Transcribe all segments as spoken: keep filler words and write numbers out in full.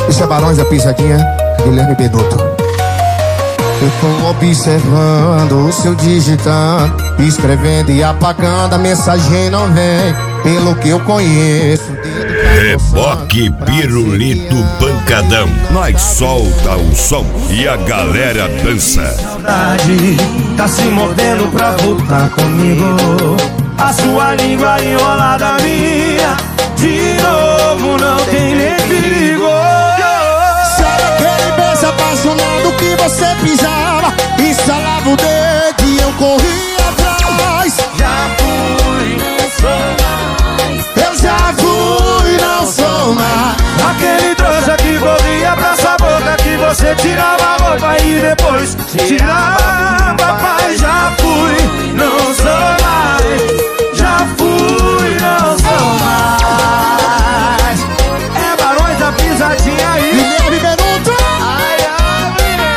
Isso é Barões da Pisadinha, Guilherme Benuto. Eu tô observando o seu digitando, escrevendo e apagando, a mensagem não vem. Pelo que eu conheço, Reboque, pirulito, pancadão. Nós solta o som e a galera dança. Saudade tá se mordendo pra voltar comigo. A sua língua enrolada minha, de novo não tem nem perigo. Sabe aquele beijo apaixonado que você pisava, instalava o dedo e eu corria atrás? Já fui, não sou mais. Eu já fui, não sou mais. Aquele trouxa que corria pra sua boca, que você tirava a roupa e depois tirava. Papai, já fui, não sou mais. Já fui, não sou mais. É Barões da Pisadinha aí. Guilherme Benuto. Ai, ai,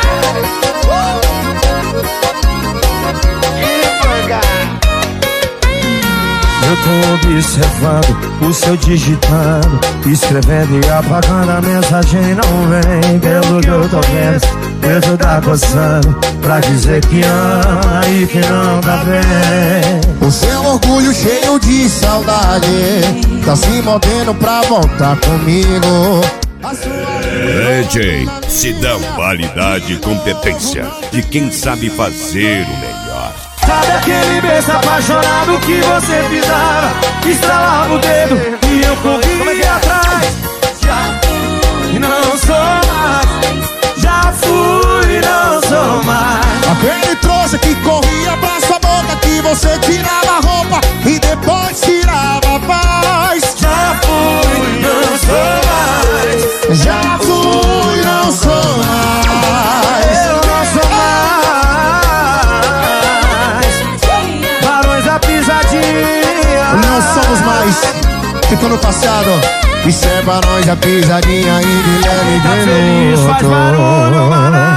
eu tô observando o seu digitando, escrevendo e apagando, a mensagem não vem. Pelo que eu tô vendo, dedo tá coçando pra dizer que ama e que não tá bem. O seu orgulho cheio de saudade tá se mordendo pra voltar comigo. D J Sidão, qualidade e competência de quem sabe fazer o melhor. Sabe aquele beijo apaixonado que você pisava, estralava o dedo e eu corria atrás? Já fui, não sou mais. Já fui, não sou mais. Aquele trouxa que corria pra sua boca, que você tirava a roupa e depois tirava a paz. Já fui, não sou mais. Já fui, não sou mais. Eu não sou mais. Barões da Pisadinha. Não somos mais. Ficou no passado. Isso é Barões da Pisadinha e Guilherme Tá feliz, faz Benuto. barulho, mano.